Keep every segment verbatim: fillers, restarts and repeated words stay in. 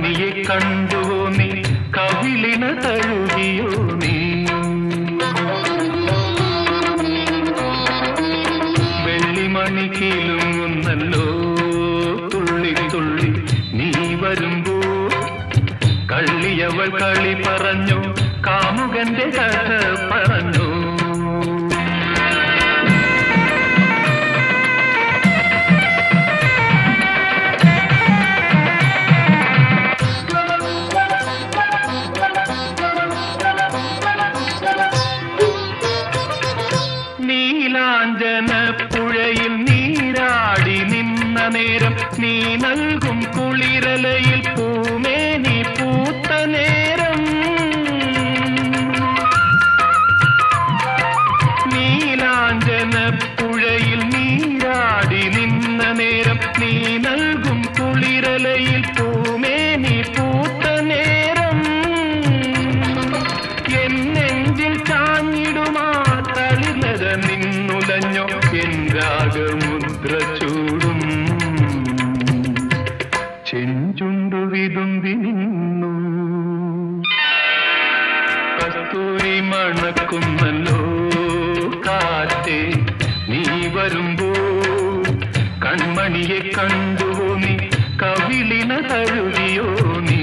കൺമണിയെ കണ്ടുവോ നീ, കവിളിന തഴുകിയോ നീ? വെള്ളിമണി കീലുങ്ങുന്നല്ലോ തുള്ളി തുള്ളി നീ വരുമ്പോ. കള്ളിയവൾ കളി പറഞ്ഞു, കാമുകന്റെ കഥ പറഞ്ഞു. നീലാഞ്ജന പുഴയിൽ നീരാടി നിന്ന നേരം, നീ നൽകും കുളിരലയിൽ പൂമേനി പൂത്ത നേരം. നീലാഞ്ജന പുഴയിൽ നീരാടി നിന്ന നേരം, നീ നൽകും കുളിരലയിൽ പൂമേനി പൂത്ത നേരം. എന്നെഞ്ചിൽ ചാഞ്ഞിടുമാ തളിലത നിന്നുലഞ്ഞോ, എൻ രാഗമുദ്ര ചൂടും ചെഞ്ചുണ്ടു വിതുമ്പി നിന്നു. കസ്തൂരി മണക്കുന്നല്ലോ കാറ്റേ നീ വരുമ്പോ. കൺമണിയെ കണ്ടുവോ നീ, കവിളിന തഴുകിയോ നീ?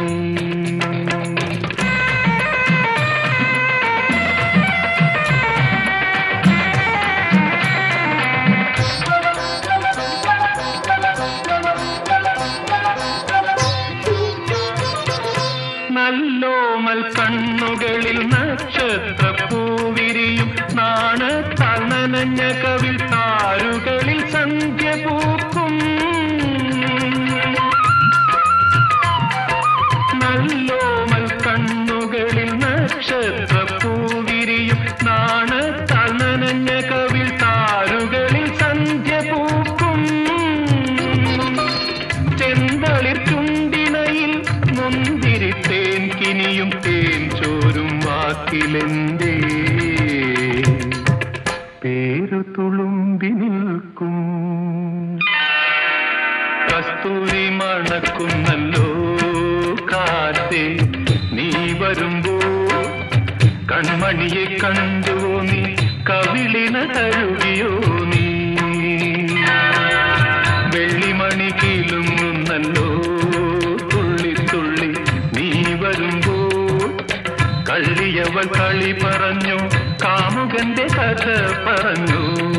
നല്ലോമൽ കണ്ണുകളിൽ നക്ഷത്രപ്പൂവിരിയും, നാണത്താൽ നനഞ്ഞ കവിൾ താരുകളിൽ സന്ധ്യ പൂക്കും. നല്ലോമൽ കണ്ണുകളിൽ നക്ഷത്രപ്പൂവിരിയും, നാണത്താൽ നനഞ്ഞ കവിൾ താരുകളിൽ സന്ധ്യ പൂക്കും. ചെന്തളിർ ചുണ്ടിണയിൽ മുന്തിരി തേൻ കിനിയും, തേൻ ചോരും വാക്കിലെന്തേ പേരു തുളുമ്പി നിൽക്കും. കസ്തൂരി മണക്കുന്നല്ലോ കാറ്റേ നീ വരുമ്പോ. കൺമണിയെ കണ്ടുവോ നീ, കവിളിന തഴുകിയോ നീ? വെള്ളിമണി കീലുങ്ങുന്നല്ലോ തുള്ളി തുള്ളി നീ വരുമ്പോ. കള്ളിയവൾ കളി പറഞ്ഞു, കാമുകന്റെ കഥ പറഞ്ഞു.